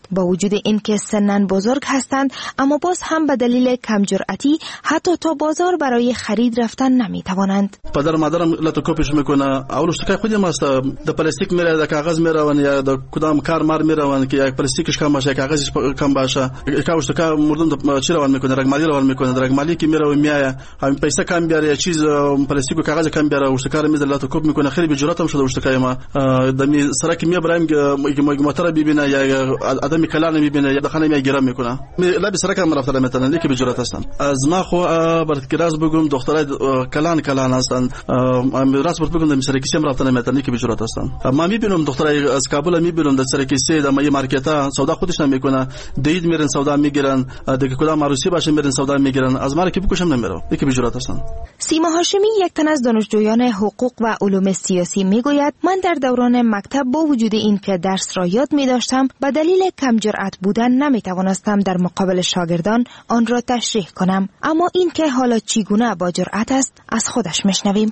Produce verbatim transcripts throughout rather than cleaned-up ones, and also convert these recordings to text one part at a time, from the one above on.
با وجود اینکه سنن بزرگ هستند اما باز هم به دلیل کم جرأتی حتی تا بازار برای خرید رفتن نمی توانند. پدر مادرم لاتوکوپش میکنه، اولش که خودم است د پلاستیک میره، د کاغذ میروان یا د کدام کار مار میروان که یک پلاستیکش کم باشه، کاغذش کم باشه، کاوش که مردم د چیروان میکنه، رقمالی روان میکنه، رقمالی که میره و میایه همین پیسه کم بیاره، چیز پلاستیک و کاغذ کم بیاره، وش کار میز لاتوکوپ میکنه. خیلی به جرأتم شده وش که ما دمی سرکی میبرم که موتور ببینه یا آدمی کلان میبینه یا دخانه میگیرم میکنه. لابی سرکم رفتم مثلا لیک به جرأت هستن. از ما خو برات کراز بگم دخترای کلان کلان هستن. راست برات بگم دمی سرکی سیم رفتن مثلا لیک به جرأت هستن. ما میبینم دخترای از کابل میبینم در سرکی سه در مای مارکتا سودا خودش نمیکنه، دید میرن سودا میگیرن، دیگه کدام عروسی باشه میرن سودا میگیرن، از ما که بکشم نمیره. لیک به جرأت هستن. سیما هاشمی یک تن از دانشجویان حقوق و علوم سیاسی میگوید من در دوران مکتب با وجود اینکه درس را یاد می داشتم به دلیل کم جرأت بودن نمی توانستم در مقابل شاگردان آن را تشریح کنم، اما اینکه حالا چگونه با جرأت است از خودش میشنویم.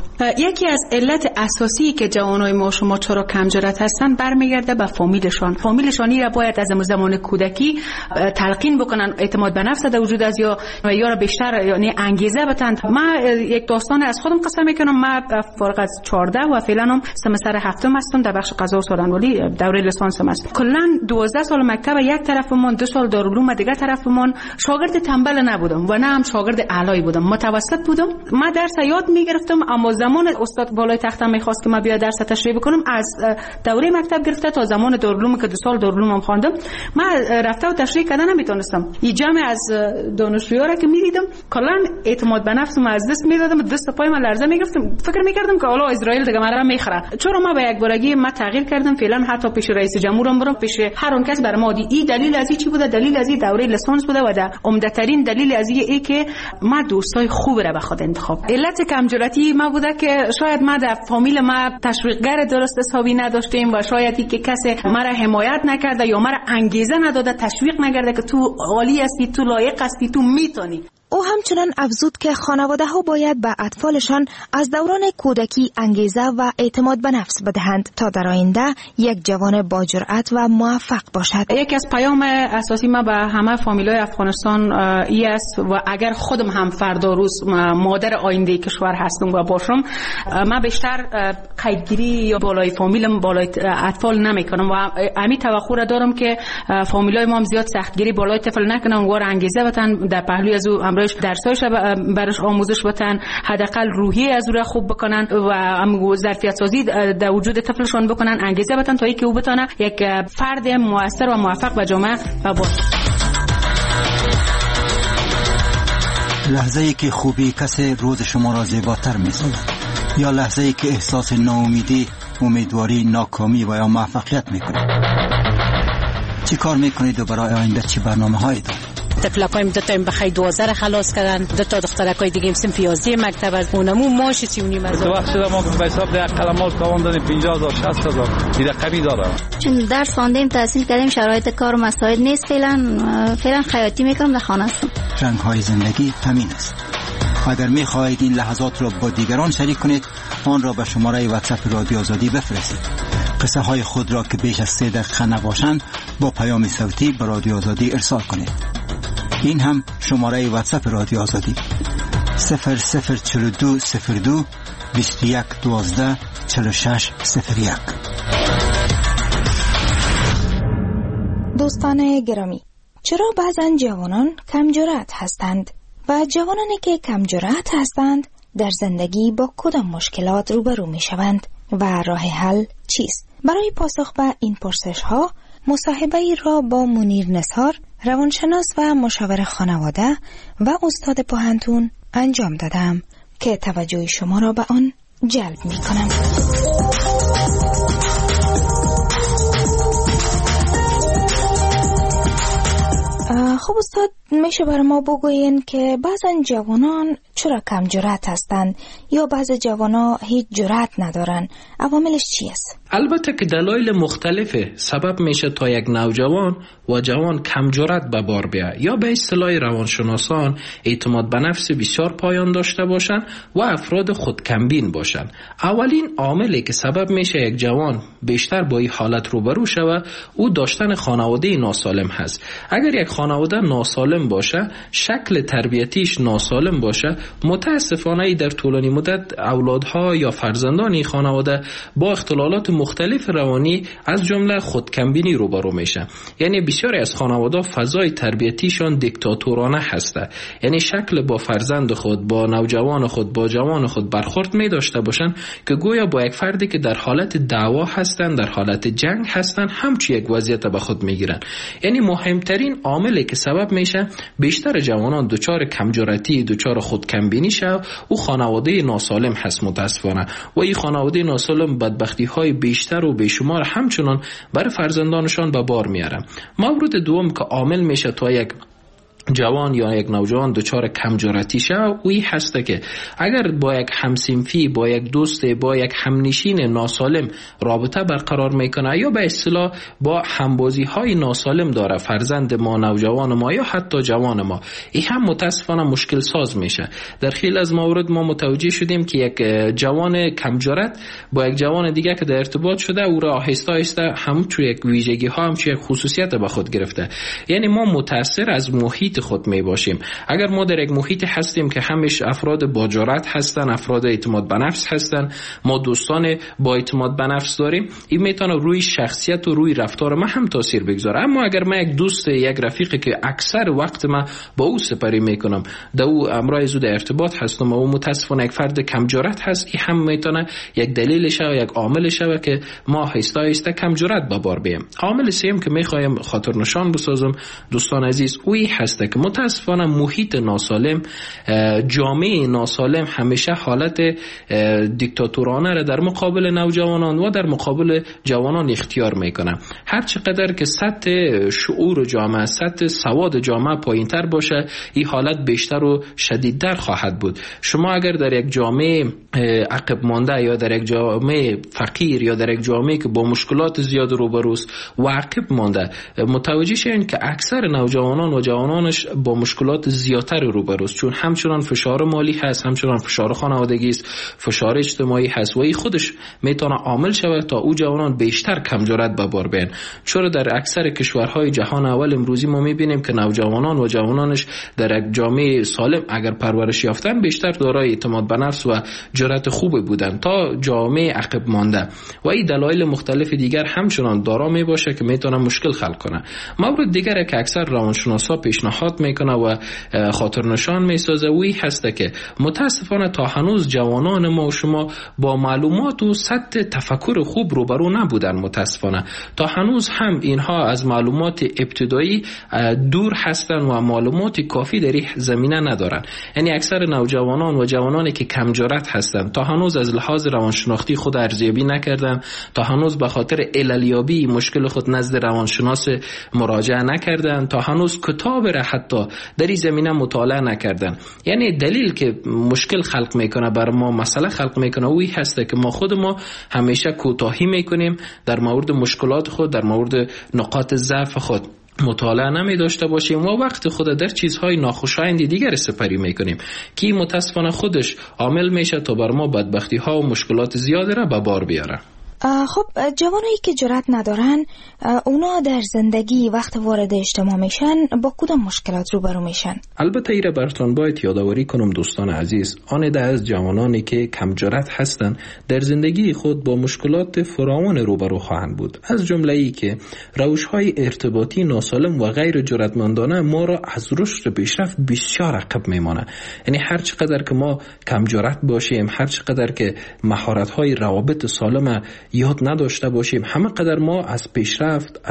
یکی از علت اساسی که جوانای ما شما چرا کم جرأت هستن برمیگرده به فامیلشان. فامیلشانی را باید از زمان کودکی تلقین بکنن اعتماد به نفس در وجود از یا یا را بیشتر یعنی انگیزه بدن. من یک داستان از خودم قصه میکنم. من فارغ از چهارده و فعلا هم سمستر هفتم هستم در بخش قضا و سخنوری، دوره لیسانسم است. کلا دوازده سال مکتب یک طرفمون، دو سال دارالعلوم دیگه طرفمون. شاگرد تنبل نبودم و نه هم شاگرد اعلایی بودم، متوسط بودم. من درس یاد میگرفتم اما زمان استاد بالای تختم میخواست که من بیا درس تشریح بکنم، از دوره مکتب گرفته تا زمان دارالعلوم که دو سال دارالعلوم خواندم من رفته و تشریح کردن نمیتونستم. این جمع از دانشجویان را که میدیدم کلا اعتماد به نفسم از دست میدادم، دست پای من لرزه میگرفتم، فکر میکردم که حالا اسرائیل دیگه مرا میخره. چرا ما به یک بارگی ما تغییر کردم، فعلا حتی پیش رئیس جمهورم برم، پیش هر اون کس برام دی این دلیل از چی بوده، دلیل از دوره لیسانس بوده و ده عمده ترین دلیل از این که ما دوستای خوب را به خود انتخاب. علت کم جرأتی ما بوده که شاید ما در فامیل ما تشویقگر درست حسابی نداشتیم و شاید که کسی مرا حمایت نکرده یا مرا انگیزه نداده، تشویق نکرده که تو عالی هستی، تو لایق هستی، تو میتونی. او همچنان افزود که خانواده ها باید به اطفالشان از دوران کودکی انگیزه و اعتماد به نفس بدهند تا در آینده یک جوان با جرأت و موفق باشد. یکی از پیام اساسی ما به همه فامیلای افغانستان ای است و اگر خودم هم فردا روز مادر آینده کشور هستم و باشم، من بیشتر قیدگیری یا بالای فامیلم بالای اطفال نمیکنم و همین توقع را دارم که فامیلای ما هم زیاد سختگیری بالای طفل نکنن و انگیزه بدن در پهلوی از او امروز درسایش برش آموزش بدن، حداقل روحی از او را خوب بکنن و هم ظرفیت سازی در وجود طفلشون بکنن، انگیزه بدن تا اینکه او بتونه یک فرد موثر و موفق به جامعه باشه. لحظه ای که خوبی کسی روز شما را زیباتر می‌سازد یا لحظه ای که احساس ناامیدی، امیدواری، ناکامی و یا موفقیت می‌کنید. چی کار می‌کنید و برای آینده چی برنامه‌هایی دارید؟ تفلکایم دو تا بخای دوازده خلاص کردن، دو تا دخترکای دیگه صنف یازده مکتب از اونمو ماش چونی مزه. تو وقت شده ما به حساب ده کلمات کاوندن پنجاه هزار شصت هزار این رقمی داره. چون درس خواندیم، تحصیل کردیم، شرایط کار و مساعد نیست، فعلا فعلا خیاطی میکنم، در خانه هستم. رنگ‌های زندگی همین است. اگر می‌خواهید این لحظات را با دیگران شریک کنید، آن را به شماره واتساپ رادیو آزادی بفرستید. قصه های خود را که بیش از سه دقیقه نباشند با پیام صوتی به رادیو آزادی ارسال کنید. این هم شماره واتساپ رادیو آزادی صفر صفر چهل و دو صفر دو بیست و یک دوازده چهل و شش صفر یک. دوستان گرامی، چرا بعضن جوانان کم جرأت هستند و جوانانی که کم جرأت هستند در زندگی با کدام مشکلات روبرو می شوند و راه حل چیست؟ برای پاسخ به این پرسش ها مصاحبه ای را با منیر نثار، روانشناس و مشاور خانواده و استاد پوهنتون انجام دادم که توجه شما را به آن جلب می کنم. خب استاد، میشه برای ما بگوین که بعضا جوانان چرا کم جرأت هستند یا بعضی جوانان هیچ جرأت ندارن؟ عواملش چی است؟ البته که دلایل مختلفه سبب میشه تا یک نوجوان و جوان کم جرأت به بار بیاید یا به اصطلاح روانشناسان اعتماد به نفس بسیار پایان داشته باشن و افراد خودکمبین باشن. اولین عاملی که سبب میشه یک جوان بیشتر با این حالت روبرو شود او داشتن خانواده ناسالم هست. اگر یک خانواده ناسالم باشه، شکل تربیتیش ناسالم باشه، متاسفانه در طولانی مدت اولادها یا فرزندان این خانواده با اختلالات مختلف روانی از جمله خودکمبینی روبرو میشه. یعنی بسیاری از خانواده فضای تربیتیشان دیکتاتورانه هسته، یعنی شکل با فرزند خود، با نوجوان خود، با جوان خود برخورد می داشته باشن که گویا با یک فردی که در حالت دعوا هستن، در حالت جنگ هستن، همچی یک وضعیت به خود میگیرن. یعنی مهمترین عاملی که سبب میشه بیشتر جوانان دچار کمجرأتی، دچار خودکمبینی شو او خانواده ناسالم هست متاسفانه. و این خانواده ناسالم بدبختی های بیشتر و بیشمار همچنان برای فرزندانشان به بار میارن. مورد دوم که عامل میشه تا یک جوان یا یک نوجوان دچار کم جرأتی شه اوی هسته که اگر با یک همسنفی، با یک دوست، با یک همنشین ناسالم رابطه برقرار میکنه یا به اصطلاح با همبازی های ناسالم داره، فرزند ما، نوجوان ما یا حتی جوان ما، این هم متاسفانه مشکل ساز میشه. در خیلی از موارد ما متوجه شدیم که یک جوان کم جرأت با یک جوان دیگه که در ارتباط شده او را آهسته آهسته همچون یک ویژگی ها، همچون یک خصوصیت به خود گرفته. یعنی ما متاثر از محیط خود می باشیم. اگر ما در یک محیط هستیم که همش افراد با جرأت هستن، افراد اعتماد به نفس هستن، ما دوستان با اعتماد به نفس داریم، این میتونه روی شخصیت و روی رفتار ما هم تاثیر بگذاره. اما اگر من یک دوست، یک رفیقی که اکثر وقت ما با او سپری میکنم، در او امرای زود ارتباط هستم و او متاسفانه یک فرد کم جرأت هست، این هم میتونه یک دلیل شه و یک عامل شه که ما آهسته آهسته کم جرأت به بار بیایم. عامل سوم که میخوایم خاطر نشان بسازم دوستان عزیز، اوی هست که متاسفانه محیط ناسالم، جامعه ناسالم همیشه حالت دیکتاتورانه را در مقابل نوجوانان و در مقابل جوانان اختیار میکنه. هر چقدر که سطح شعور جامعه، سطح سواد جامعه پایینتر باشه، این حالت بیشتر و شدیدتر خواهد بود. شما اگر در یک جامعه عقب مانده یا در یک جامعه فقیر یا در یک جامعه که با مشکلات زیاد روبروست و عقب مانده متوجه شین که اکثر نوجوانان و جوانانش با مشکلات زیادتر روبروست، چون همچنان فشار مالی هست، همچنان فشار خانوادگی است، فشار اجتماعی هست و این خودش میتونه عامل شود تا او جوانان بیشتر کم جرأت به بار بیان. چرا در اکثر کشورهای جهان اول امروزی ما میبینیم که نوجوانان و جوانانش در یک جامعه سالم اگر پرورش یافتن بیشتر دارای اعتماد به نفس و جرأت خوبی بودن تا جامعه عقب مانده و این دلایل مختلف دیگر همچنان دارا می باشه که میتونه مشکل خلق کنه. مورد دیگر که اکثر روانشناسا پیشنهاد میکنه و خاطر نشان میسازه وی هسته که متاسفانه تا هنوز جوانان ما و شما با معلومات و سطح تفکر خوب روبرو نبودن. متاسفانه تا هنوز هم اینها از معلومات ابتدایی دور هستن و معلومات کافی در این زمینه ندارن. یعنی اکثر نوجوانان و جوانانی که کم جرأت هستن تا هنوز از لحاظ روانشناختی خود ارزیابی نکردن، تا هنوز به خاطر عللیابی مشکل خود نزد روانشناس مراجعه نکردن، تا هنوز کتاب را حتی در این زمینه مطالعه نکردن. یعنی دلیل که مشکل خلق میکنه بر ما، مسئله خلق میکنه وی هسته که ما خود ما همیشه کوتاهی میکنیم در مورد مشکلات خود، در مورد نقاط ضعف خود مطالعه نمی داشته باشیم و وقت خود در چیزهای ناخوشایند دیگر سپری میکنیم که متاسفانه خودش عامل میشه تا بر ما بدبختی ها و مشکلات زیاده را به بار بیاره. خب جوانایی که جرأت ندارن اونا در زندگی وقت وارد اجتماع میشن با کدام مشکلات روبرو میشن؟ البته ایره براتون باید یادآوری کنم دوستان عزیز، آن ده از جوانانی که کم جرأت هستن در زندگی خود با مشکلات فراوان روبرو خواهند بود. از جمله ای که روش‌های ارتباطی ناسالم و غیر جرأتمندانه ما را از رشد پیشرفت بسیار عقب میمانه. یعنی هر چقدر که ما کم جرأت باشیم، هر چقدر که مهارت‌های روابط سالم یاد نداشته باشیم، همه قدر ما از پیشرفت، از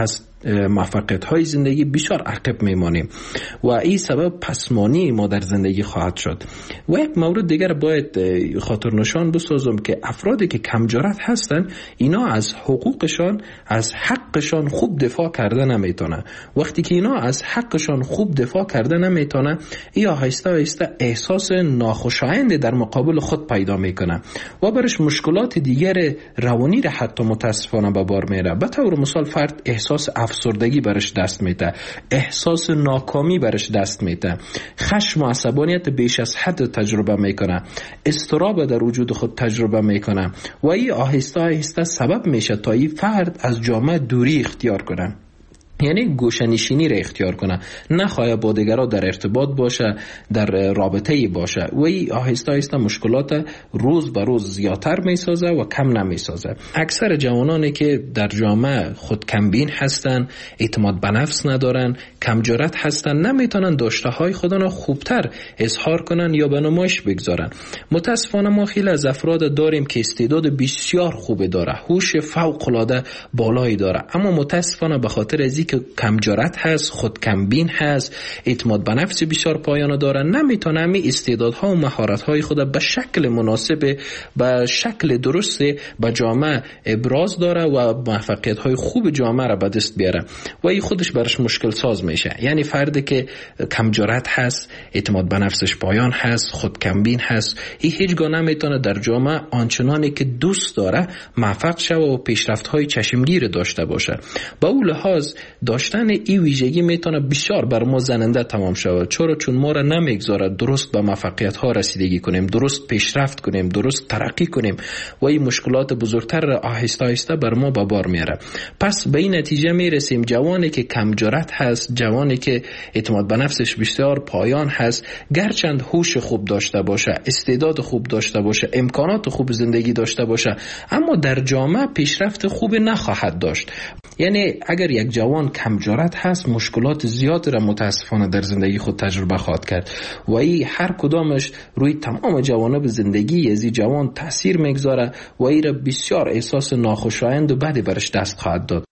موفقیت های زندگی بسیار عقب میمانیم و این سبب پسمانی ما در زندگی خواهد شد. و یک مورد دیگر باید خاطر نشان بسازم که افرادی که کم جرأت هستن اینا از حقوقشان، از حقشان خوب دفاع کرده نمیتونه. وقتی که اینا از حقشان خوب دفاع کرده نمیتونه، ای آهسته آهسته احساس ناخوشایند در مقابل خود پیدا میکنه و برش مشکلات دیگر روانی را حتی متاسفانه به بار میره. به طور مثال فرد احساس افسردگی برش دست میده، احساس ناکامی برش دست میده، خشم و عصبانیت بیش از حد تجربه میکنه، اضطراب در وجود خود تجربه میکنه و این آهسته آهسته سبب میشه تا این فرد از جامعه دوری اختیار کنه، یعنی گوشه‌نشینی را اختیار کنه، نخواهد با دیگران در ارتباط باشه، در رابطه باشه و این آهسته آهسته مشکلات روز به روز زیادتر میسازه و کم نمیسازه. اکثر جوانانی که در جامعه خود کمبین هستن، اعتماد به نفس ندارن، کم جرأت هستن، نمیتونن داشته های خودشون خوبتر اظهار کنن یا به نمایش بگذارن. متاسفانه ما خیلی از افراد داریم که استعداد بسیار خوب داره، هوش فوق العاده بالایی داره، اما متاسفانه به خاطر از که کم جرأت هست، خود کمبین هست، اعتماد به نفس بسیار پایانه داره، نمیتونه همین استعدادها و مهارت‌های خود به شکل مناسب، به شکل درست به جامعه ابراز داره و موفقیت‌های خوب جامعه را به دست بیاره و این خودش برش مشکل ساز میشه. یعنی فردی که کم جرأت هست، اعتماد به نفسش پایان هست، خود کمبین هست، این هیچگاه نمیتونه در جامعه آنچنانی که دوست داره موفق شه و پیشرفت‌های چشمگیر داشته باشه. با اون لحاظ داشتن این ویژگی میتونه بسیار بر ما زننده تمام شود، چرا چون ما را نمیگذاره درست به موفقیت ها رسیدگی کنیم، درست پیشرفت کنیم، درست ترقی کنیم و این مشکلات بزرگتر را آهسته آهسته بر ما به بار میاره. پس به این نتیجه میرسیم جوانی که کم جرأت هست، جوانی که اعتماد به نفسش بسیار پایان هست، گرچند هوش خوب داشته باشه، استعداد خوب داشته باشه، امکانات خوب زندگی داشته باشه، اما در جامعه پیشرفت خوبی نخواهد داشت. یعنی اگر یک جوان کم جرأت هست، مشکلات زیاد را متاسفانه در زندگی خود تجربه خواهد کرد و این هر کدامش روی تمام جوانب زندگی از این جوان تاثیر میگذاره و این را بسیار احساس ناخوشایند و بدی برش دست خواهد داد.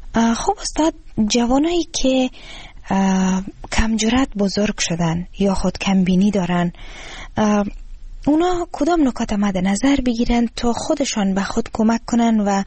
خب استاد، جوانایی که کم جرأت بزرگ شدن یا خود کمبینی دارن، اونا کدام نکات مد نظر بگیرن تا خودشان به خود کمک کنن و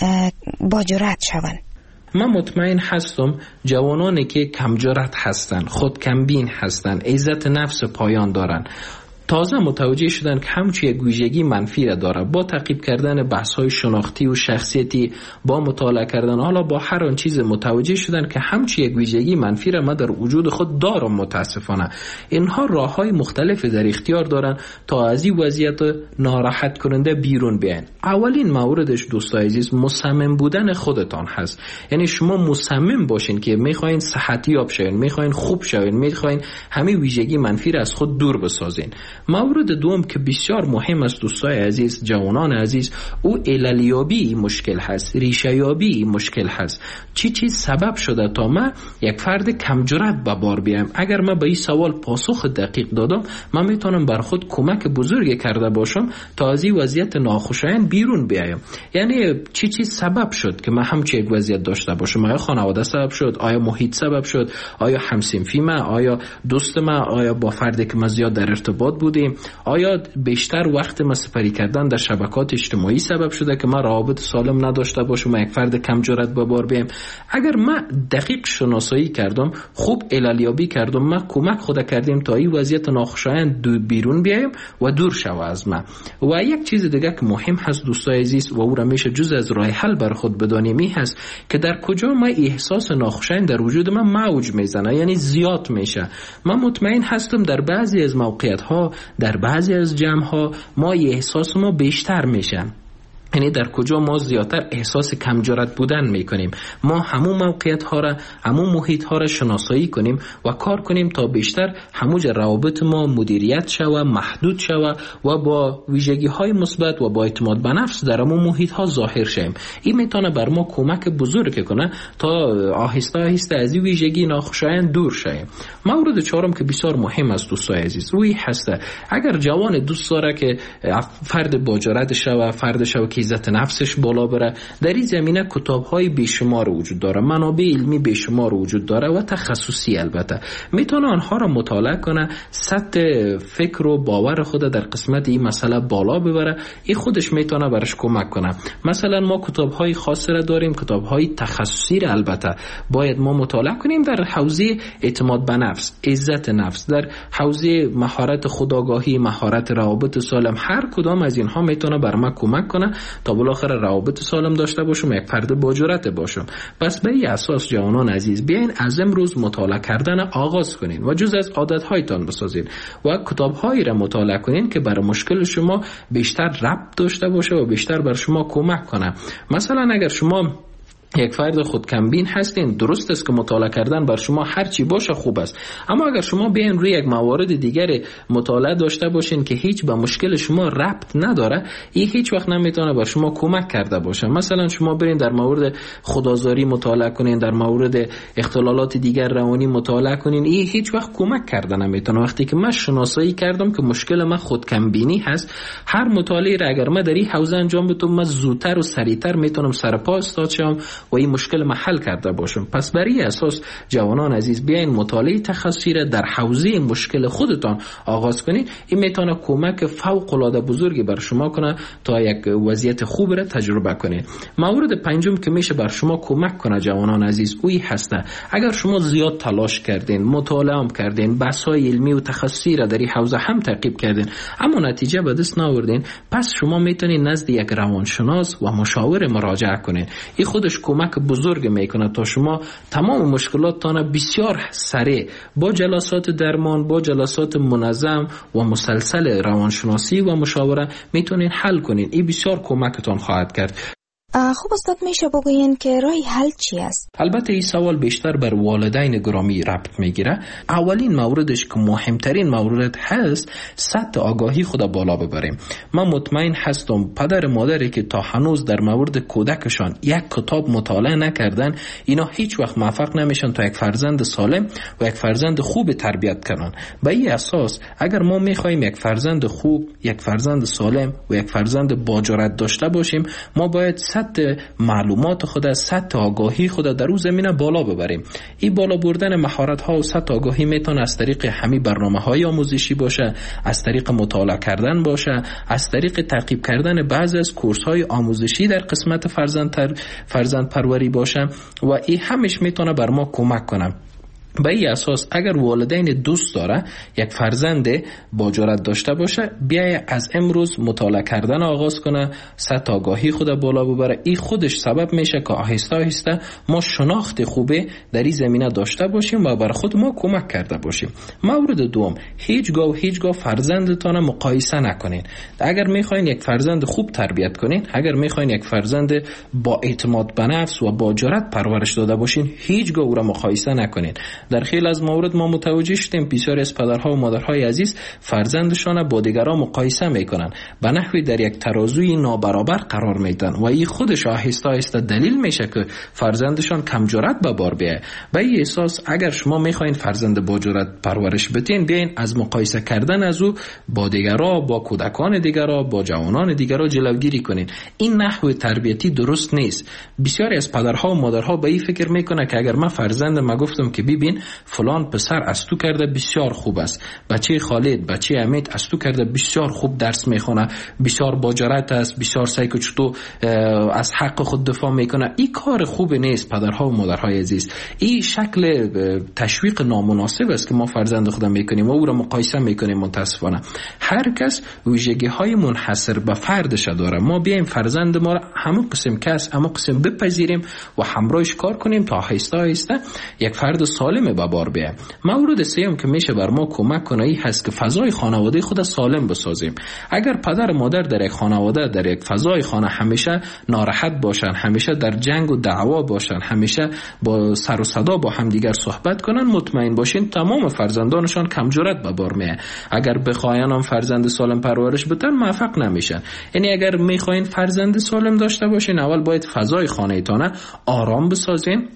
با جرأت شون؟ من مطمئن هستم جوانانی که کم جرأت هستن، خود کمبین هستن، عزت نفس پایان دارن، تازه متوجه شدن که همچی یک ویژگی منفی را داره. با تعقیب کردن بحث‌های شناختی و شخصیتی، با مطالعه کردن، حالا با هر آن چیز متوجه شدن که همچی یک ویژگی منفی را من در وجود خود دارم. متاسفانه اینها راه‌های مختلفی در اختیار دارن تا از این وضعیت ناراحت کننده بیرون بیاین. اولین موردش دوستای عزیز مصمم بودن خودتان هست. یعنی شما مصمم باشین که میخواین صحتیاب شوین، میخواین خوب شوین، میخواین همین ویژگی منفی را از خود دور بسازین. مورد دوم که بسیار مهم است دوستای عزیز، جوانان عزیز، او عللیابی مشکل هست، ریشه‌یابی مشکل هست. چی چیز سبب شده تا من یک فرد کم جرأت به بار بیام؟ اگر من به این سوال پاسخ دقیق دادم، من میتونم بر خود کمک بزرگی کرده باشم تا از این وضعیت ناخوشایند بیرون بیایم. یعنی چی چیز سبب شد که من همچین یک وضعیت داشته باشم؟ آیا خانواده سبب شد؟ آیا محیط سبب شد؟ آیا همسنفی من؟ آیا دوست من؟ آیا با فردی که من زیاد در ارتباط بودیم؟ آیا بیشتر وقت ما سپری کردن در شبکات اجتماعی سبب شده که من روابط سالم نداشته باشم و یک فرد کم جرأت به بار بیام؟ اگر من دقیق شناسایی کردم، خوب عللیابی کردم، من کمک خود کردیم تا این وضعیت ناخوشایند بیرون بیایم و دور شوه از من. و یک چیز دیگه که مهم هست دوستای عزیز و او را میشه جز از راه حل بر خود بدانیم، این هست که در کجا ما احساس ناخوشایند در وجود من موج میزنه، یعنی زیاد میشه. من مطمئن هستم در بعضی از موقعیت ها، در بعضی از جمع ها ما احساس ما بیشتر میشه. یعنی در کجا ما زیادتر احساس کم جرأت بودن میکنیم. ما همون موقعیت ها را، همون محیط ها را شناسایی کنیم و کار کنیم تا بیشتر هموج روابط ما مدیریت شوه، محدود شوه و با ویژگی های مثبت و با اعتماد به نفس در همون محیط ها ظاهر شیم. این میتونه بر ما کمک بزرگ کنه تا آهسته آهسته از این ویژگی ناخوشایند دور شیم. مورد چهارم که بسیار مهم است دوستای عزیز، روی هسته. اگر جوان دوست داره که فرد با جرأت شوه، فرد شوه که عزت نفسش بالا بره. در این زمینه کتاب‌های بیشمار وجود داره، منابع علمی بیشمار وجود داره و تخصصی البته. میتونه آنها را مطالعه کنه، سطح فکر و باور خود در قسمت این مسئله بالا ببره. این خودش میتونه برش کمک کنه. مثلا ما کتاب‌های خاص را داریم، کتاب‌های تخصصی را البته باید ما مطالعه کنیم در حوزه اعتماد به نفس، عزت نفس، در حوزه مهارت خودآگاهی، مهارت روابط سالم. هر کدام از اینها میتونه بر ما کمک کنه تا بالاخره روابط سالم داشته باشم، یک فرد با جرأت باشم. پس بر این اساس جوانان عزیز بیاین از امروز مطالعه کردن آغاز کنین و جز از عادت‌هایتان بسازین و کتاب‌هایی را مطالعه کنین که برای مشکل شما بیشتر ربط داشته باشه و بیشتر بر شما کمک کنه. مثلا اگر شما یک فرد خودکمبین هستین، درست است که مطالعه کردن بر شما هر چی باشه خوب است، اما اگر شما بیاین روی یک موارد دیگر مطالعه داشته باشین که هیچ به مشکل شما ربط نداره، این هیچ وقت نمیتونه بر شما کمک کرده باشه. مثلا شما برین در مورد خودآزاری مطالعه کنین، در مورد اختلالات دیگر روانی مطالعه کنین، این هیچ وقت کمک کرده نمیتونه. وقتی که من شناسایی کردم که مشکل من خودکمبینی هست، هر مطالعه را اگر من در این حوزه انجام بدم، من زودتر و سریعتر میتونم سر پا استاد شم و این مشکل ما حل کرده باشم. پس برای اساس جوانان عزیز بیاین مطالعه تخصصی را در حوزه مشکل خودتان آغاز کنید. این میتونه کمک فوق العاده بزرگی بر شما کنه تا یک وضعیت خوب را تجربه کنید. مورد پنجم که میشه بر شما کمک کنه جوانان عزیز اوی هسته، اگر شما زیاد تلاش کردین، مطالعه هم کردین، بحث‌های علمی و تخصصی را در این حوزه هم تعقیب کردین اما نتیجه به دست نآوردین، پس شما میتونید نزد یک روانشناس و مشاور مراجعه کنین. این خودش کمک بزرگ میکنه تا شما تمام مشکلاتتان بسیار سریع با جلسات درمان، با جلسات منظم و مسلسل روانشناسی و مشاوره میتونین حل کنین. این بسیار کمکتان خواهد کرد. خب استاد میشه بگوین که راه حل چی است؟ البته این سوال بیشتر بر والدین گرامی ربط میگیره. اولین موردش که مهمترین مورد هست، سطح آگاهی خود بالا ببریم. من مطمئن هستم پدر مادری که تا هنوز در مورد کودکشان یک کتاب مطالعه نکردن، اینا هیچ وقت موفق نمیشن تا یک فرزند سالم و یک فرزند خوب تربیت کنن. به این اساس اگر ما میخوایم یک فرزند خوب، یک فرزند سالم و یک فرزند با جرأت داشته باشیم، ما باید سطح معلومات خود، سطح آگاهی خود در اون زمینه بالا ببریم. این بالا بردن مهارت ها و سطح آگاهی میتونه از طریق همین برنامه‌های آموزشی باشه، از طریق مطالعه کردن باشه، از طریق تعقیب کردن بعضی از کورس‌های آموزشی در قسمت فرزند تر فرزند پروری باشه و این همش میتونه بر ما کمک کنه. به این اساس اگر والدین دوست داره یک فرزند با جرأت داشته باشه، بیای از امروز مطالعه کردن آغاز کنه، سطح آگاهی خود بالا ببره. این خودش سبب میشه که آهسته آهسته ما شناخت خوبه در این زمینه داشته باشیم و بر خود ما کمک کرده باشیم. مورد دوم، هیچگاه و هیچگاه فرزندتان مقایسه نکنین. اگر میخواین یک فرزند خوب تربیت کنین، اگر میخواین یک فرزند با اعتماد به نفس و با جرأت پرورش داده باشین، هیچگاه او را مقایسه نکنین. در خیلی از موارد ما متوجه شدیم بسیاری از پدرها و مادرهای عزیز فرزندشان با دیگران مقایسه میکنن، به نحوی در یک ترازوی نابرابر قرار میدن و این خودش آهسته آهسته دلیل میشه که فرزندشان کم جرأت به بار بیایه. به این اساس اگر شما میخواین فرزند با جرأت پرورش بدین، بیاین از مقایسه کردن از او با دیگران، با کودکان دیگران، با جوانان دیگران جلوگیری کنین. این نحو تربیتی درست نیست. بسیاری از پدرها و مادرها به این فکر میکنه که اگر من فرزندم گفتم که ببین فلان پسر از تو کرده بسیار خوب است، بچه خالد، بچه امید از تو کرده بسیار خوب درس میخونه، بسیار با جرأت است، بسیار سعی که چطور از حق خود دفاع میکنه. این کار خوب نیست پدرها و مادرهای عزیز. این شکل تشویق نامناسب است که ما فرزند خودم میکنیم و او را مقایسه میکنیم. متاسفانه هر کس ویژگی های منحصر به فردش داره. ما بیایم فرزند ما را همون قسم کس همون قسم بپذیریم و همراهش کار کنیم تا آهسته آهسته یک فرد سالم به بار بیایم. مورد سوم که میشه بر ما کمک کنه این هست که فضای خانواده خود سالم بسازیم. اگر پدر و مادر در یک خانواده، در یک فضای خانه همیشه ناراحت باشن، همیشه در جنگ و دعوا باشن، همیشه با سر و صدا با همدیگر صحبت کنن، مطمئن باشین تمام فرزندانشان کم جرأت به بار میاد. اگر بخواین هم فرزند سالم پرورش بدن موفق نمیشن. یعنی اگر میخواین فرزند سالم داشته باشین، اول باید فضای خانه‌تان آرام بسازین،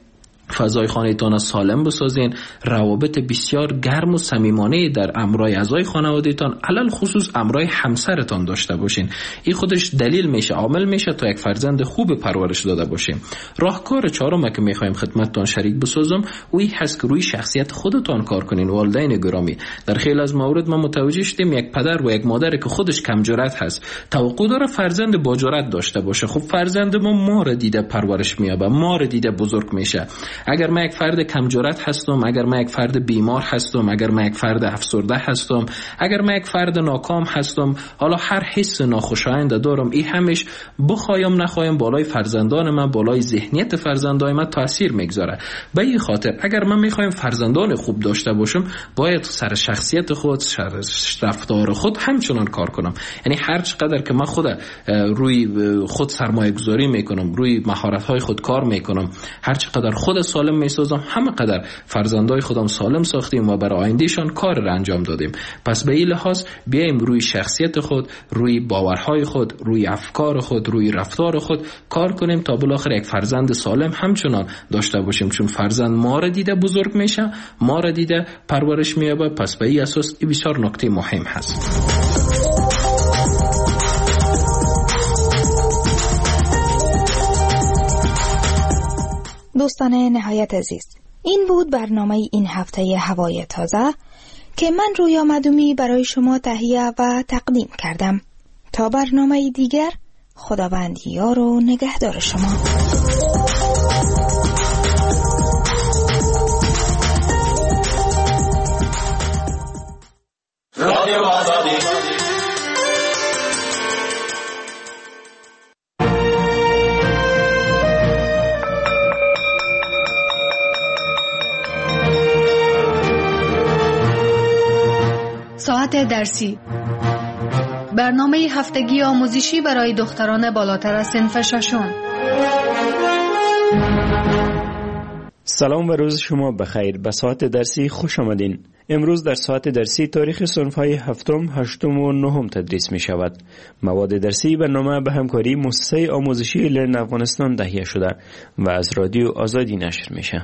فضای خانه‌تان سالم بسازین، روابط بسیار گرم و صمیمانه در امرای اعضای خانواده‌تان علل خصوص امرای همسرتان داشته باشین. این خودش دلیل میشه، عامل میشه تا یک فرزند خوب پرورش داده باشیم. راهکار چهارم که میخوایم خدمتتان شریک بسازم اوی هست که روی شخصیت خودتان کار کنین. والدین گرامی، در خیلی از موارد ما متوجه شدیم یک پدر و یک مادر که خودش کم جرأت هست توقع داره فرزند با جرأت داشته باشه. خب فرزند ما ما را دیده پرورش میابه، ما را دیده بزرگ میشه. اگر من یک فرد کم جرأت هستم، اگر من یک فرد بیمار هستم، اگر من یک فرد افسرده هستم، اگر من یک فرد ناکام هستم، حالا هر حس ناخوشایند دارم، این همش بخوایم نخوایم بالای فرزندان من، بالای ذهنیت فرزندان من تاثیر میگذاره. به این خاطر اگر من میخوایم فرزندان خوب داشته باشم باید سر شخصیت خود، سر رفتار خود همچنان کار کنم. یعنی هر چقدر که من خود روی خود سرمایه گذاری میکنم، روی مهارت های خود کار میکنم، هر چقدر خود سالم میسازم، همه قدر فرزندای خودم سالم ساختیم و برای آیندهشان کار را انجام دادیم. پس به این لحاظ بیایم روی شخصیت خود، روی باورهای خود، روی افکار خود، روی رفتار خود کار کنیم تا بالاخره یک فرزند سالم همچنان داشته باشیم. چون فرزند ما را دیده بزرگ میشه، ما را دیده پرورش مییابه. پس به این اساس این بسیار نکته مهم هست. دوستان نهایت عزیز، این بود برنامه این هفته هوای تازه که من رویا مدومی برای شما تهیه و تقدیم کردم. تا برنامه دیگر، خداوند یار و نگهدار شما. رادیو آزادی. ساعت درسی، برنامه هفتگی آموزشی برای دختران بالاتر از صنف ششم. سلام و روز شما بخیر. به ساعت درسی خوش آمدین. امروز در ساعت درسی تاریخ صنف‌های هفتم، هشتم و نهم تدریس می شود. مواد درسی برنامه به همکاری مؤسسه آموزشی لرن افغانستان تهیه شده و از رادیو آزادی نشر میشه.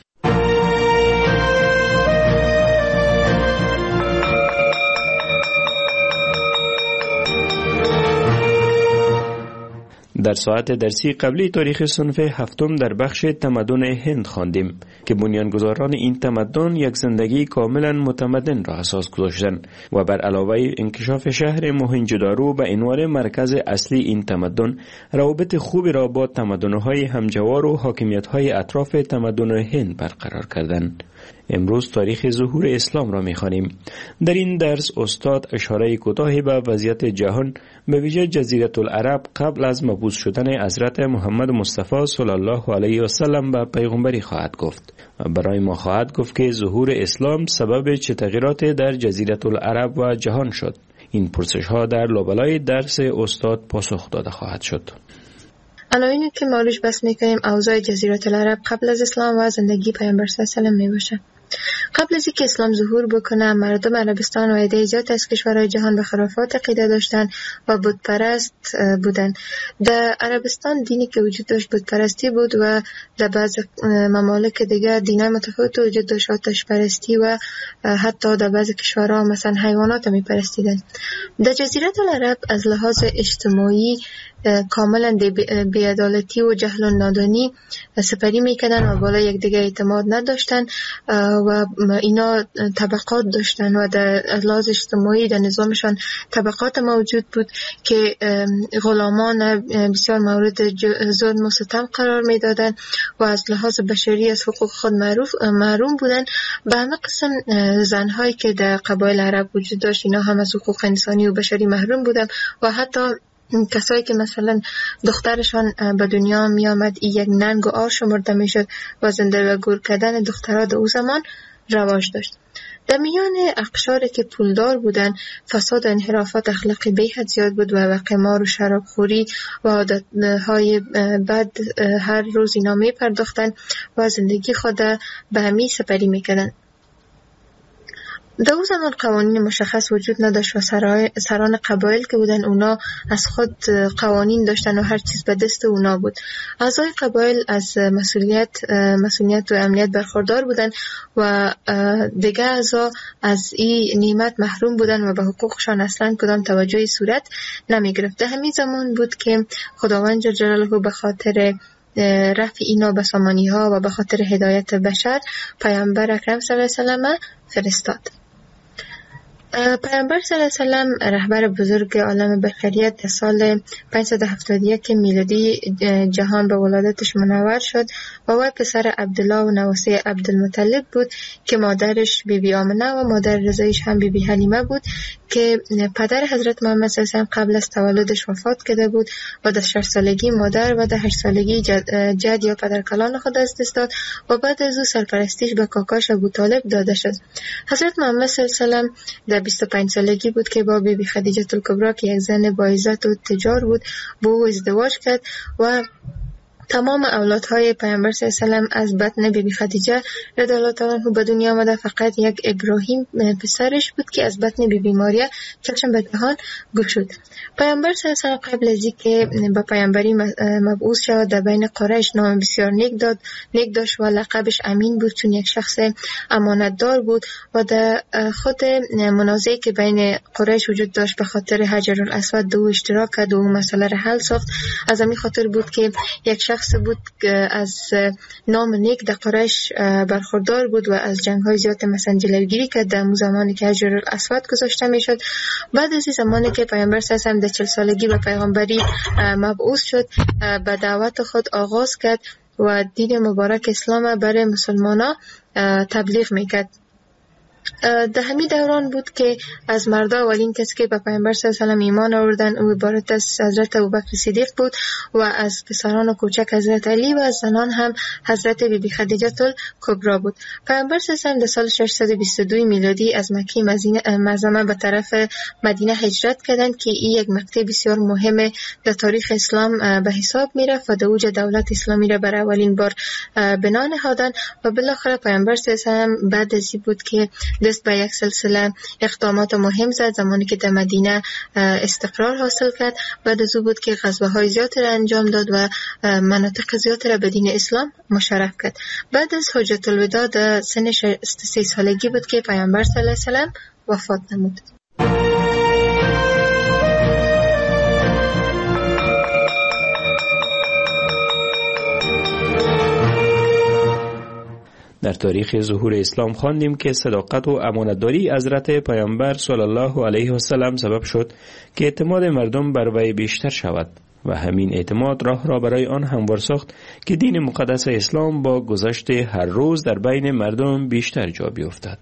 در ساعت درسی قبلی تاریخ صنف هفتم در بخش تمدن هند خواندیم که بنیانگذاران این تمدن یک زندگی کاملا متمدن را اساس گذاشتند و بر علاوه انکشاف شهر موهنجودارو به عنوان مرکز اصلی این تمدن، روابط خوبی را با تمدن‌های همجوار و حاکمیت‌های اطراف تمدن هند برقرار کردند. امروز تاریخ ظهور اسلام را می‌خوانیم. در این درس استاد اشاره کوتاهی به وضعیت جهان، به ویژه جزیره العرب قبل از مبعوث شدن حضرت محمد مصطفی صلی الله علیه و سلم به پیغمبری خواهد گفت و برای ما خواهد گفت که ظهور اسلام سبب چه تغییرات در جزیره العرب و جهان شد. این پرسش‌ها در لابلای درس استاد پاسخ داده خواهد شد. عناوینی که ما روش بحث می‌کنیم اوضاع جزیره العرب قبل از اسلام و زندگی پیامبر صلی الله علیه و آله میباشه. قبل از اینکه اسلام ظهور بکنه، مردم عربستان و عده زیاد از کشورهای جهان به خرافات عقیده داشتن و بت پرست بودن. در عربستان دینی که وجود داشت بت پرستی بود و در بعض ممالک دیگه دینای متفاوت وجود داشت، آتش پرستی و حتی در بعض کشورها مثلا حیوانات می پرستیدن. در جزیره العرب از لحاظ اجتماعی کاملا بی‌عدالتی و جهل و نادانی سپری میکردن و بالا یک دیگه اعتماد نداشتن و اینا طبقات داشتن و در لحاظ اجتماعی در نظامشان طبقات موجود بود که غلامان بسیار مورد ظلم و ستم قرار میدادن و از لحاظ بشری از حقوق خود معروف محروم بودن. به همه قسم زنهایی که در قبایل عرب وجود داشت اینا هم از حقوق انسانی و بشری محروم بودن و حتی کسایی که مثلا دخترشان به دنیا می آمد یک ننگ و آر شمرده می شد و زنده و گور کردن دخترها در او زمان رواج داشت. در میان اقشاری که پولدار بودن فساد و انحرافات اخلاقی به حد زیاد بود و قمار و شرابخوری و عادتهای بد هر روز اینا می پرداختن و زندگی خود به همی سپری می کردن. در اون زمان قوانین مشخص وجود نداشت و سران قبایل که بودن اونا از خود قوانین داشتن و هر چیز به دست اونا بود. اعضای قبایل از مسئولیت مسئولیت و امنیت برخوردار بودن و دیگه اعضا از این نعمت محروم بودن و به حقوقشان اصلا کدام توجهی صورت نمی گرفت. در همین زمان بود که خداوند جل جلاله به خاطر رفع اینا به سامانی ها و به خاطر هدایت بشر پیامبر اکرم صلی الله علیه و سلم فرستاد. پیامبر صلی الله علیه و سلم رهبر بزرگ عالم بشریت در سال پانصد و هفتاد و یک میلادی جهان به ولادتش منور شد و وی پسر عبدالله و نواسه عبدالمطلب بود که مادرش بی بی آمنه و مادر رضایش هم بی بی حلیمه بود که پدر حضرت محمد صلی الله علیه و سلم قبل از تولدش وفات کرده بود و در شش سالگی مادر و در هشت سالگی جد, جد یا پدرکلان خود از دست داد و بعد از او سرپرستیش به کاکاش ابو طالب داده شد. حضرت محمد صلی الله علیه و سلم در بیست و پنج سالگی بود که با بی بی خدیجه الکبری که یک زن با عزت و تجار بود با او ازدواج کرد و تمام اولادهای پیامبر صلی الله علیه و سلم از بطن بی بی خدیجه رضی الله تعالی عنها به دنیا آمده. فقط یک ابراهیم پسرش بود که از بطن بی بی ماریا چشم به جهان گشود. پیامبر صلی الله علیه و سلم قبل از اینکه به پیامبری مبعوث شود در بین قریش نام بسیار نیک داد نیک داشت و لقبش امین بود چون یک شخص امانتدار بود و در خود منازعه که بین قریش وجود داشت به خاطر حجر الاسود دو اشتراک کرد و مسئله را حل ساخت. از همین خاطر بود که یک شخص بود که از نام نیک در قریش برخوردار بود و از جنگ‌های زیاد مثلا جلوگیری کرد در زمانی که حجر الاسود گذاشته میشد. بعد از این زمانی که پیامبر صلی الله علیه و سلم در چهل سالگی به پیغمبری مبعوث شد به دعوت خود آغاز کرد و دین مبارک اسلام برای مسلمانان تبلیغ میکرد. در همین دوران بود که از مردا اولین کسی که به پیامبر صلی الله علیه و سلم ایمان آوردن او عبارت از حضرت ابوبکر صدیق بود و از پسران و کوچک حضرت علی و از زنان هم حضرت بی بی خدیجه الکبری بود. پیامبر صلی الله علیه و سلم در سال ششصد و بیست و دو میلادی از مکه معظمه به طرف مدینه هجرت کردند که این یک مقطع بسیار مهم در تاریخ اسلام به حساب میرفت و در اوج دولت اسلامی را برای اولین بار بنا نهادند و بالاخره پیامبر صلی الله علیه و سلم بعد از این بود که دست به یک سلسله اقدامات مهم زد. زمانی که در مدینه استقرار حاصل کرد بعد از او بود که غزوه‌های زیادی را انجام داد و مناطق زیادی را به دین اسلام مشرف کرد. بعد از حجت الوداع در سن شصت و سه سالگی بود که پیامبر صلی الله علیه و سلم وفات نمود. در تاریخ ظهور اسلام خواندیم که صداقت و امانتداری حضرت پیامبر صلی الله علیه و سلم سبب شد که اعتماد مردم بر وی بیشتر شود و همین اعتماد راه را برای آن هموار ساخت که دین مقدس اسلام با گذشت هر روز در بین مردم بیشتر جا بیفتد.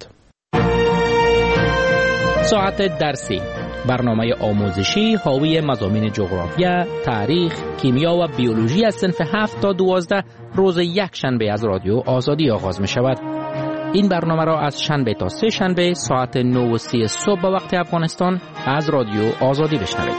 ساعت درسی، برنامه آموزشی حاوی مضامین جغرافیا، تاریخ، کیمیا و بیولوژی از صنف هفت تا دوازده روز یک شنبه از رادیو آزادی آغاز می شود. این برنامه را از شنبه تا سه شنبه ساعت نه و سی صبح به وقت افغانستان از رادیو آزادی بشنوید.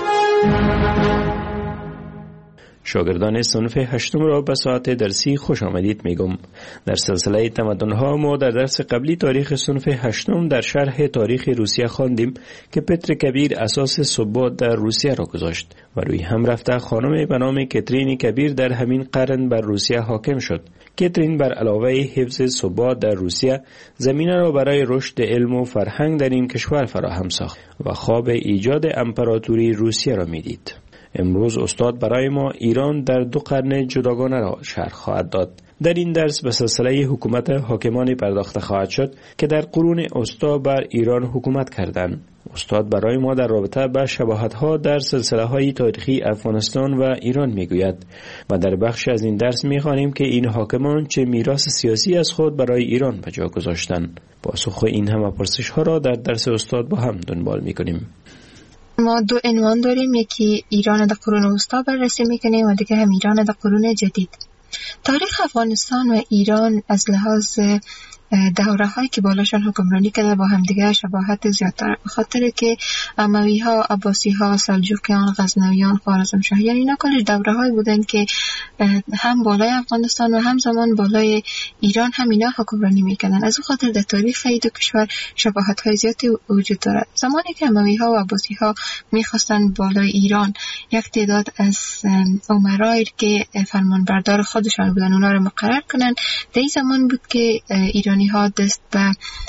شاگردان صنف هشتم را به ساعت درسی خوش آمدید میگم. در سلسله تمدن‌ها ما در درس قبلی تاریخ صنف هشتم در شرح تاریخ روسیه خواندیم که پتر کبیر اساس ثبات در روسیه را گذاشت و روی هم رفته خانم به نام کاترین کبیر در همین قرن بر روسیه حاکم شد. کاترین بر علاوه حفظ ثبات در روسیه زمینه را برای رشد علم و فرهنگ در این کشور فراهم ساخت و خواب ایجاد امپراتوری روسیه را میدید. امروز استاد برای ما ایران در دو قرن جداگانه را شرح خواهد داد. در این درس به سلسله حکومت حاکمان پرداخته خواهد شد که در قرون وسطی بر ایران حکومت کردند. استاد برای ما در رابطه با شباهت‌ها در سلسله‌های تاریخی افغانستان و ایران میگوید و در بخش از این درس می‌خوانیم که این حاکمان چه میراث سیاسی از خود برای ایران به جا گذاشتند. پاسخ این همه پرسش‌ها را در درس استاد با هم دنبال می‌کنیم. ما دو عنوان داریم، یکی ایران در قرون وسطی بررسی میکنیم و دیگه هم ایران در قرون جدید. تاریخ افغانستان و ایران از لحاظ دوره هایی که بالاشان حکمرانی کرده با همدیگه شباهت زیادتر، به خاطر که اموی ها، عباسی ها، سلجوقیان، غزنویان، خوارزمشاهیان اینا کلش دوره هایی بودن که هم بالای افغانستان و هم زمان بالای ایران هم اینا حکمرانی میکردن. از اون خاطر در تاریخ این دو کشور شباهت های زیادی وجود دارد. زمانی که اموی ها و عباسی ها میخواستن بالای ایران یک تعداد از امرای که فرمانبردار خودشان بودن اونا رو مقرر کنن، در این زمان بود که ایرانی ها دست به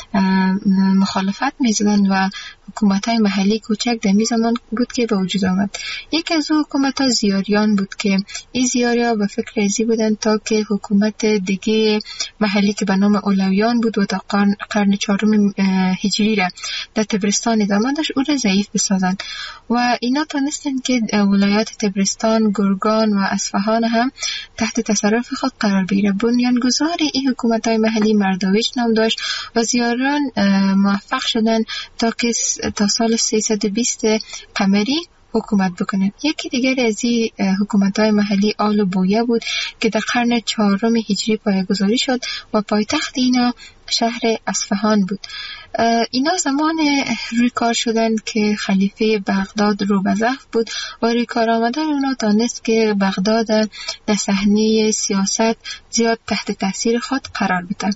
مخالفت میزدن و حکومت های محلی کوچک در می زمان بود که به وجود آمد. یک از او حکومت ها زیاریان بود که این زیاری ها به فکر ازی بودن تا که حکومت دیگه محلی که به نام اولویان بود و تا قرن, قرن چهارم هجری را در تبرستان ادامه داشت او را ضعیف بسازند و اینا تانستن که ولایات تبرستان، گرگان و اصفهان هم تحت تصرف خود قرار بگیره. بنیانگذار این حکومت های محلی مرداویچ نام داشت و زیاران موفق شدن تا که تا سال سیصد و بیست قمری حکومت بکنه. یکی دیگر از این حکومت‌های محلی آل و بویه بود که در قرن چهارم هجری پایه‌گذاری شد و پایتخت اینا شهر اصفهان بود. اینا زمان روی کار شدن که خلیفه بغداد رو به ضعف بود و روی کار آمدن اونا دانست که بغداد در صحنه سیاست زیاد تحت تاثیر خود قرار بده.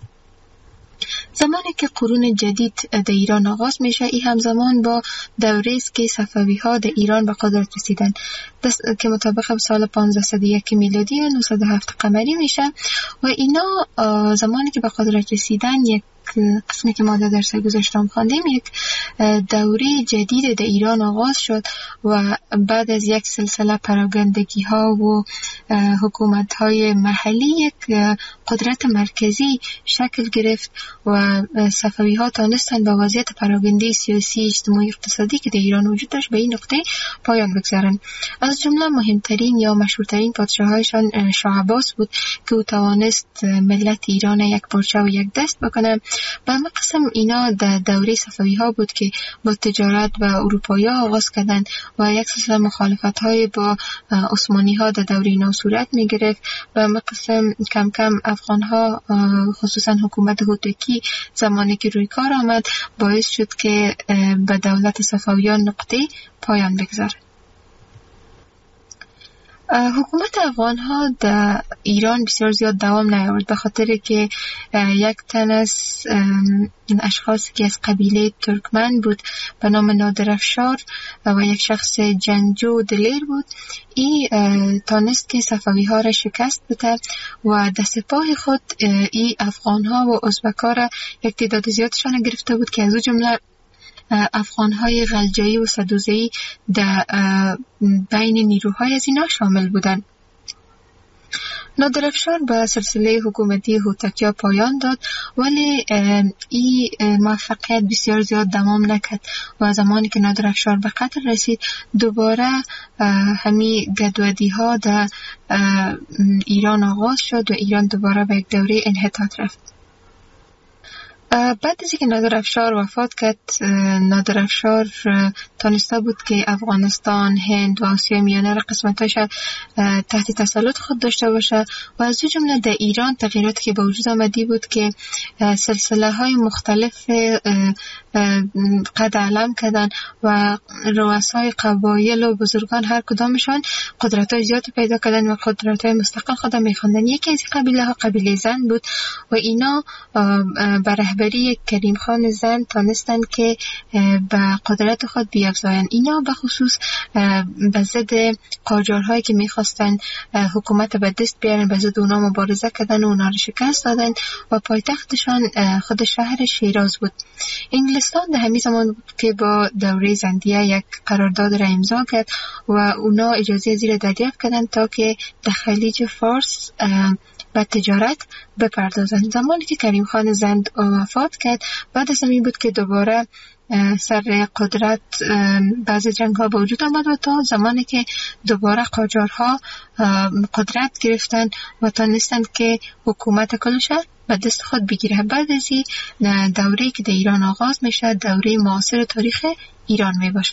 زمانی که قرون جدید در ایران آغاز میشه، این همزمان با دوره است که صفوی ها در ایران به قدرت رسیدن که مطابق سال پانزده و یک میلادی و نهصد و هفت قمری میشه و اینا زمانی که به قدرت رسیدن یک قسمی که ما در درس گذشتم خواندیم یک دوره جدید در ایران آغاز شد و بعد از یک سلسله پراگندگی ها و حکومت های محلی یک قدرت مرکزی شکل گرفت و صفوی ها تانستن با وضعیت پراگنده سیاسی، اجتماعی، اقتصادی که در ایران وجود داشت به این نقطه پایان بگذارن. از جمله مهمترین یا مشهورترین پادشاهایشان شاه عباس بود که او توانست ملت ایران یک پارچه و یک دست بکنه. به همه قسم اینا در دوره صفوی ها بود که با تجارت و اروپایی ها آغاز کردن و یک سلسله مخالفت های با عثمانی ها در دوره اینا صورت می گرفت. به همه قسم کم کم افغان ها خصوصا حکومت هوتکی زمانی که روی کار آمد باعث شد که به دولت صفویان نقطه پایان بگذارد. حکومت افغان ها در ایران بسیار زیاد دوام نیاورد به خاطر که یک تن از اشخاصی که از قبیله ترکمن بود به نام نادرافشار و یک شخص جنگجو و دلیر بود، این تانست که صفوی ها را شکست بده و در سپاه خود این افغان ها و ازبک ها را یک تعداد زیادشان گرفته بود که از او جمله افغان‌های غلجایی و سدوزی در بین نیروهای از اینا شامل بودند. نادرافشار به سلسله حکومتی هوتکیا پایان داد ولی این موفقیت بسیار زیاد دوام نکرد و زمانی که نادرافشار به قتل رسید دوباره همی گدودی ها در ایران آغاز شد و ایران دوباره به یک دوره انحطاط رفت. بعد از اینکه نادرافشار وفات کرد، نادرافشار تانسته بود که افغانستان، هند و آسیا میانه را قسمتاش تحت تسلط خود داشته باشه و از جمله در ایران تغییراتی که به وجود آمدی بود که سلسله های مختلف قد علم کردن و رؤسای قبایل و بزرگان هر کدامشان قدرت های زیاد پیدا کردن و قدرت های مستقل خود میخواندن. یکی از قبیله ها قبیله زن بود و اینا بر رهبری کریم خان زن تانستن که به قدرت خود بیافزاین. اینا به خصوص به ضد قاجارهایی که میخواستن حکومت به دست بیارن به ضد اونا مبارزه کردن و اونا رو شکست دادن و پایتختشان خود شهر شیراز بود. انگلستان در همین زمان بود که با دوره زندیه یک قرارداد را امضا کرد و اونا اجازه زیر دریافت کردن تا که در خلیج فارس به تجارت بپردازند. زمانی که کریم خان زند وفات کرد بعد از این بود که دوباره سر قدرت بعض جنگ ها به وجود آمد و تا زمانی که دوباره قاجارها قدرت گرفتن و تانستند که حکومت کلش به دست خود بگیره. بعد از این دوره که در ایران آغاز میشه دوره معاصر تاریخ ایران می باشه.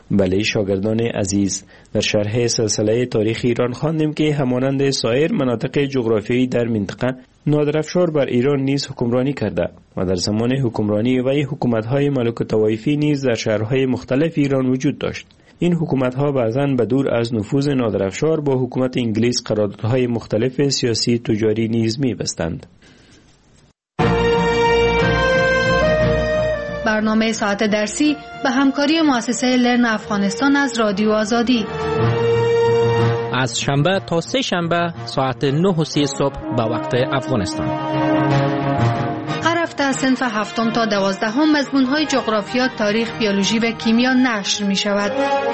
بله شاگردان عزیز، در شرح سلسله تاریخ ایران خواندیم که همانند سایر مناطق جغرافیایی در منطقه، نادرافشار بر ایران نیز حکمرانی کرده و در زمان حکمرانی وی حکومت‌های ملوک طوایفی نیز در شهرهای مختلف ایران وجود داشت. این حکومت‌ها بعضاً به دور از نفوذ نادرافشار با حکومت انگلیس قراردادهای مختلف سیاسی تجاری نیز می‌بستند. برنامه ساعت درسی به همکاری مؤسسه لرن افغانستان از رادیو آزادی از شنبه تا سه شنبه ساعت نه و سی صبح به وقت افغانستان. هر هفته از صنف هفتم تا دوازدهم مضمون‌های جغرافیا، تاریخ، بیولوژی و کیمیا نشر می شود.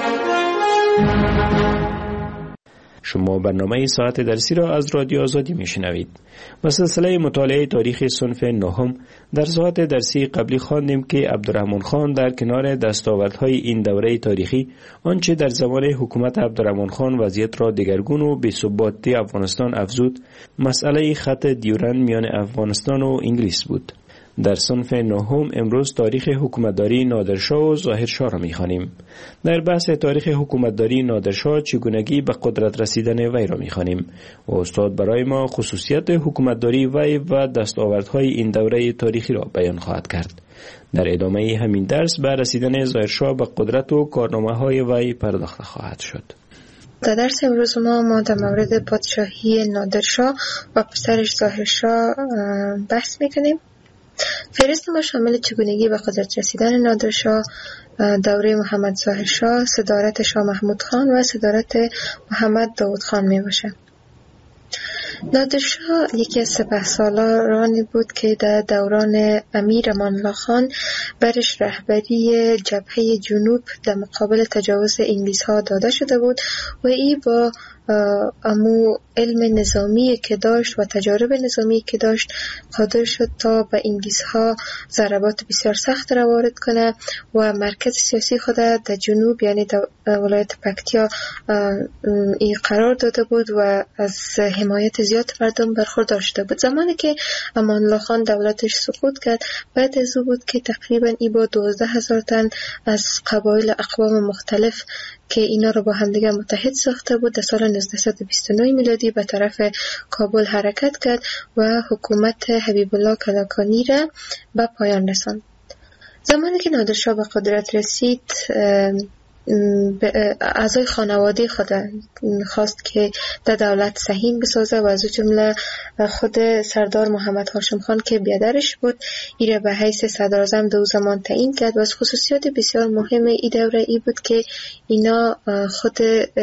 شما برنامه ساعت درسی را از رادیو آزادی میشنوید. و سلسله مطالعه تاریخ صنف نهم در ساعت درسی قبلی خواندیم که عبدالرحمن خان در کنار دستاوردهای این دوره تاریخی آنچه در زمان حکومت عبدالرحمن خان وضعیت را دگرگون و بی‌ثباتی افغانستان افزود، مسئله خط دیورند میان افغانستان و انگلیس بود. در صنف نهم امروز تاریخ حکومتداری نادرشاه و ظاهرشاه را می‌خوانیم. در بحث تاریخ حکومتداری نادرشاه چگونگی به قدرت رسیدن وی را می‌خوانیم و استاد برای ما خصوصیت حکومتداری وی و دستاوردهای این دوره تاریخی را بیان خواهد کرد. در ادامه همین درس به رسیدن ظاهرشاه به قدرت و کارنامه‌های وی پرداخته خواهد شد. در درس امروز ما ما در مورد پادشاهی نادرشاه و پسرش ظاهرشاه بحث می‌کنیم. فهرست ما شامل چگونگی به قدرت رسیدن نادرشاه، دوره محمد ظاهرشاه، صدارت شاه محمود خان و صدارت محمد داود خان می باشه. نادرشاه یکی از سپهسالارانی بود که در دوران امیر امان الله خان برش رهبری جبهه جنوب در مقابل تجاوز انگلیس ها داده شده بود و ای با امو علم نظامی که داشت و تجارب نظامی که داشت قادر شد تا به انگلیس ها ضربات بسیار سخت را وارد کنه و مرکز سیاسی خود در جنوب یعنی در ولایت پکتیا ای قرار داده بود و از حمایت زیاد مردم برخوردار شده بود. زمانی که امان الله خان دولتش سقوط کرد، بعد از او بود که تقریبا ای با دوازده هزار تن از قبایل اقوام مختلف که اینا رو با همدیگه متحد ساخته بود در سال نوزده بیست و نه میلادی به طرف کابل حرکت کرد و حکومت حبیب الله کلکانی را به پایان رساند. زمانی که نادرشاه به قدرت رسید، اعضای خانواده خود خواست که در دولت سهیم بسازه و از جمله خود سردار محمد هاشم خان که بیادرش بود ایره به حیث صدراعظم دو زمان تعیین کرد و از خصوصیات بسیار مهم ای دوره ای بود که اینا خود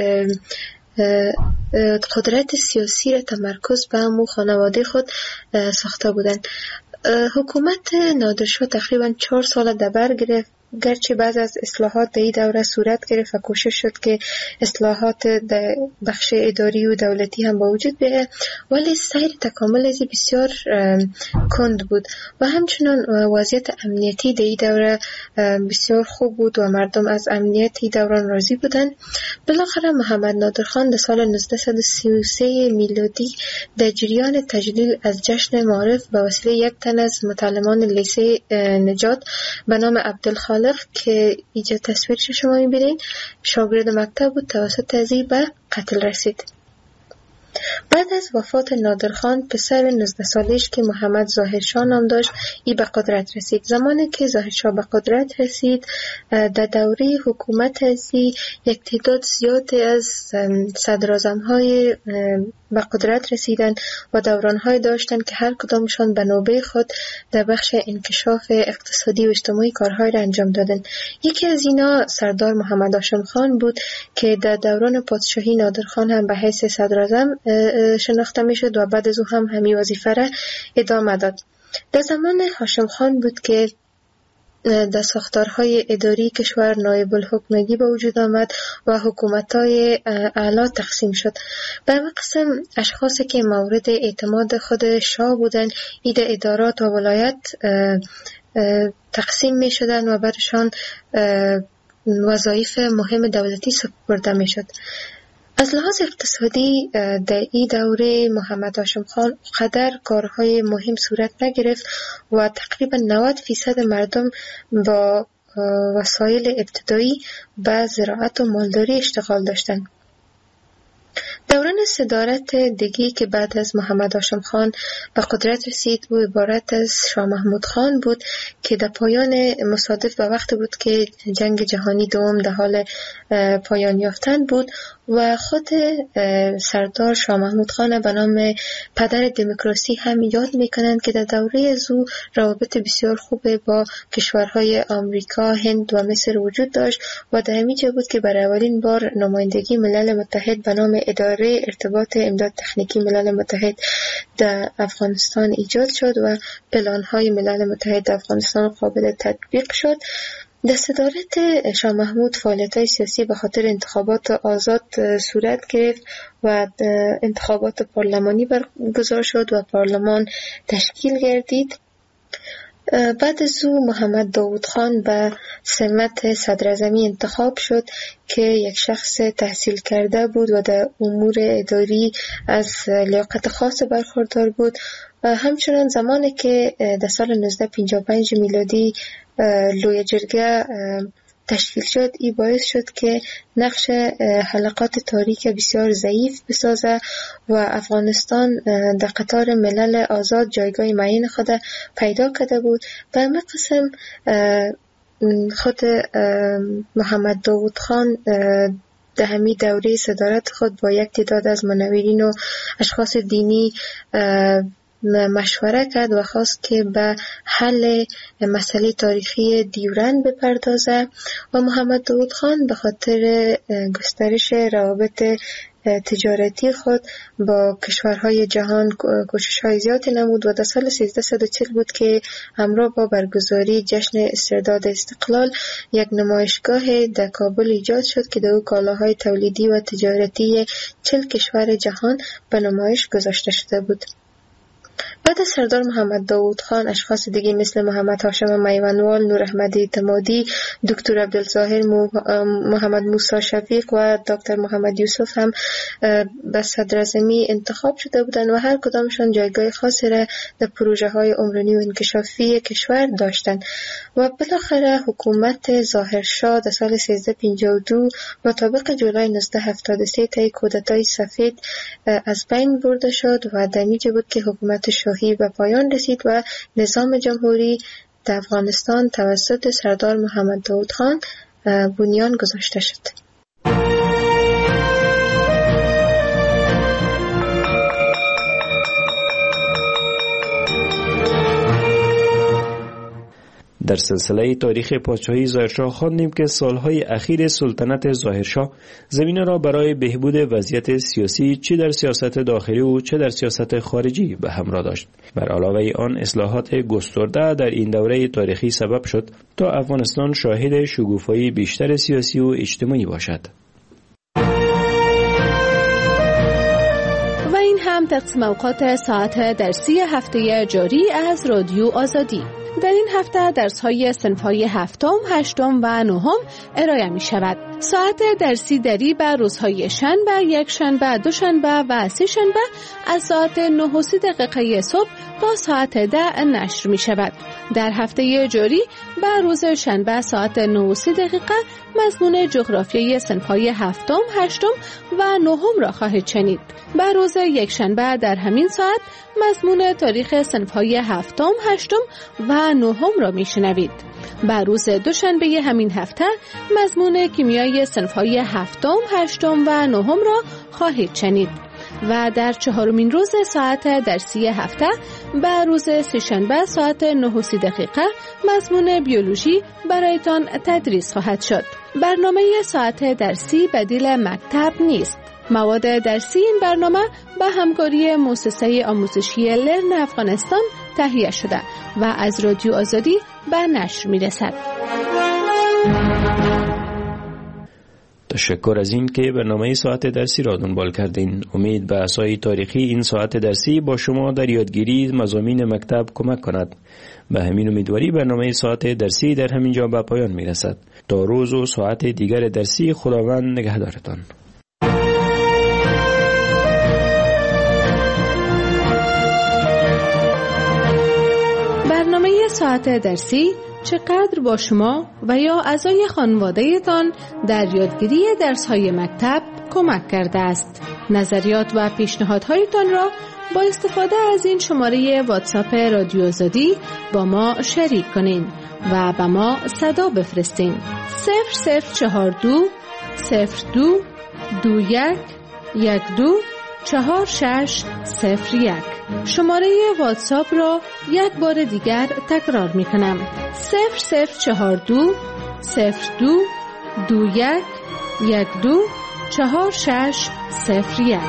قدرت سیاسی را تمرکز به همون خانواده خود ساخته بودند. حکومت نادرشاه تقریبا چهار سال در بر گرفت، گرچه بعض از اصلاحات در این دوره صورت گرفت و کوشش شد که اصلاحات در بخش اداری و دولتی هم با وجود بیاید، ولی سیر تکامل ازی بسیار کند بود و همچنان وضعیت امنیتی در این دوره بسیار خوب بود و مردم از امنیت این دوران راضی بودند. بالاخره محمد نادرخان در سال نوزده سی و سه میلادی در جریان تجلیل از جشن معارف به وسیله یک تن از متعلمان لیسه نجات به نام عبدالخالق که اینجا تصویرش شما میبینید شاگرد مکتب بود، توسط ازی به قتل رسید. بعد از وفات نادرخان پسر نوزده سالش که محمد ظاهرشاه نام داشت ای به قدرت رسید. زمانی که ظاهرشاه به قدرت رسید در دوره حکومت ازی یک تعداد زیادی از صدراعظم‌های به قدرت رسیدن و دوران‌های داشتن که هر کدامشان به نوبه خود در بخش انکشاف اقتصادی و اجتماعی کارهای را انجام دادن. یکی از اینا سردار محمد هاشم خان بود که در دوران پادشاهی نادرخان هم به حیث صدراعظم شناخته میشد و بعد از او هم همین وظیفه را ادامه داد. در زمان هاشم خان بود که در ساختارهای اداری کشور نایب الحکمگی به وجود آمد و حکومت‌های اعلی تقسیم شد. به همه قسم اشخاصی که مورد اعتماد خود شاه بودند اید ادارات و ولایت تقسیم می شدن و برشان وظایف مهم دولتی سپرده می شد. از لحاظ اقتصادی در این دوره محمد هاشم خان قدر کارهای مهم صورت نگرفت و تقریبا نود فیصد مردم با وسایل ابتدایی به زراعت و مالداری اشتغال داشتند. دوران صدارت دیگی که بعد از محمد هاشم خان به قدرت رسید و عبارت از شاه محمود خان بود که در پایان مصادف به وقت بود که جنگ جهانی دوم در حال پایان یافتن بود و خود سردار شاه محمود خان به نام پدر دموکراسی هم یاد میکنند که در دوره از او روابط بسیار خوب با کشورهای آمریکا، هند و مصر وجود داشت و در همین جا بود که برای اولین بار نمایندگی ملل متحد به نام اداره ارتباط امداد تکنیکی ملل متحد در افغانستان ایجاد شد و پلان‌های ملل متحد در افغانستان قابل تطبیق شد. در صدارت شاه محمود فعالیت‌های سیاسی به خاطر انتخابات آزاد صورت گرفت و انتخابات پارلمانی برگزار شد و پارلمان تشکیل گردید. بعد از او محمد داود خان به سمت صدراعظمی انتخاب شد که یک شخص تحصیل کرده بود و در امور اداری از لیاقت خاص برخوردار بود. همچنان زمانی که در سال نوزده پنجاه و پنج میلادی لوی جرگه تشکیل شد، این باعث شد که نقش حلقات تاریک بسیار ضعیف بسازه و افغانستان در قطار ملل آزاد جایگاه معین خود پیدا کرده بود. به همین قسم خود محمد داود خان در همین دوره صدارت خود با یک تعداد از منورین و اشخاص دینی مشوره کرد و خواست که به حل مسئله تاریخی دیورند بپردازه و محمد داود خان به خاطر گسترش روابط تجارتی خود با کشورهای جهان کوشش‌های زیادی نمود و در سال سیزده و چهل بود که همراه با برگزاری جشن استرداد استقلال یک نمایشگاه در کابل ایجاد شد که در او کالاهای تولیدی و تجارتی چهل کشور جهان به نمایش گذاشته شده بود. بعد از سردار محمد داود خان اشخاص دیگه مثل محمد هاشم میوانوال، نور احمد اعتمادی، دکتر عبدالظاهر محمد موسی شفیق و دکتر محمد یوسف هم به صدراعظمی انتخاب شده بودند و هر کدامشان جایگاه خاصی را در پروژه های عمرانی و انکشافی کشور داشتند و بالاخره حکومت ظاهرشاه در سال سیزده پنجاه و دو مطابق جولای نوزده هفتاد و سه طی کودتای سفید از بین برده شد و در اینجا بود که حکومت شاهی به پایان رسید و نظام جمهوری در افغانستان توسط سردار محمد داود خان بنیان گذاشته شد. در سلسله تاریخ پادشاهی ظاهرشاه خواندیم که سالهای اخیر سلطنت ظاهرشاه زمینه را برای بهبود وضعیت سیاسی چه در سیاست داخلی و چه در سیاست خارجی به همراه داشت. بر علاوه آن اصلاحات گسترده در این دوره تاریخی سبب شد تا افغانستان شاهد شکوفایی بیشتر سیاسی و اجتماعی باشد. و این هم تقسیم اوقات ساعت درسی هفته جاری از رادیو آزادی. در این هفته درس‌های صنف‌های هفتم، هشتم و نهم ارائه می‌شود. ساعت درسی دری به روزهای شنبه، یک شنبه، دو شنبه و سه شنبه از ساعت نه و سی دقیقه صبح تا ساعت ده نشر می‌شود. در هفته جاری به روز شنبه ساعت نه و سی دقیقه مضمون جغرافیای صنف‌های هفتم، هشتم و نهم را خواهید شنید. به روز یک شنبه در همین ساعت مضمون تاریخ صنف‌های هفتم، هشتم و نهم را میشنوید. به روز دوشنبه همین هفته مضمون کیمیای صنف‌های هفتم، هشتم و نهم را خواهید شنید. و در چهارمین روز ساعت درسی هفته به روز سه‌شنبه ساعت نه و سی دقیقه مضمون بیولوژی برایتان تدریس خواهد شد. برنامه ساعت درسی بدیل مکتب نیست. مواد درسی این برنامه به همکاری مؤسسه آموزشی لرن افغانستان تهیه شده و از رادیو آزادی به نشر می رسد. تشکر از این که برنامه ساعت درسی را دنبال کردین. امید به اسای تاریخی این ساعت درسی با شما در یادگیری مضامین مکتب کمک کند. به همین امیدواری برنامه ساعت درسی در همین جا به پایان می رسد. تا روز و ساعت دیگر درسی خداوند نگهدارتان. برنامه ساعت درسی چقدر با شما و یا اعضای خانواده‌تان در یادگیری درس‌های مکتب کمک کرده است. نظریات و پیشنهادهایتان را با استفاده از این شماره واتساپ رادیو آزادی با ما شریک کنین و با ما صدا بفرستین. صفر صفر چهار دو صفر دو دو یک یک دو چهار شش صفر یک. شماره واتساپ را یک بار دیگر تکرار می کنم. صفر صفر چهار دو صفر دو دو یک یک دو چهار شش صفر یک.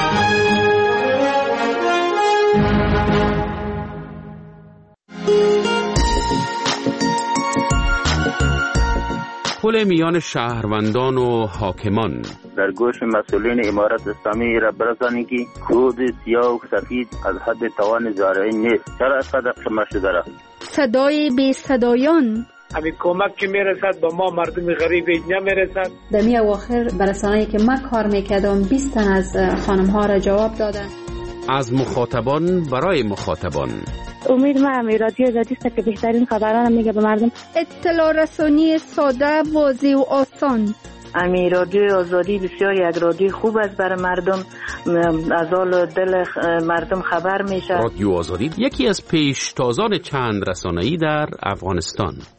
پل میان شهروندان و حاکمان. در گوش مسئولین امارت اسلامی را برسانی که کود سیاه و سفید از حد توان زارعی نیست. چرا از قدر شما شده را؟ صدای بی صدایان. همین کمک که میرسد با ما مردم غریب نمیرسد. در می اواخر برسانه‌ای که من کار میکردم بیست تن از خانم ها را جواب دادن. از مخاطبان برای مخاطبان. امید ما امی رادیو آزادی است که بهترین خبران میگه به مردم. اطلاع رسانی ساده، واضح و آسان. امی رادیو آزادی بسیار یک رادیو خوب است برای مردم، از حال دل مردم خبر میشه. رادیو آزادی یکی از پیشتازان چند رسانه‌ای در افغانستان.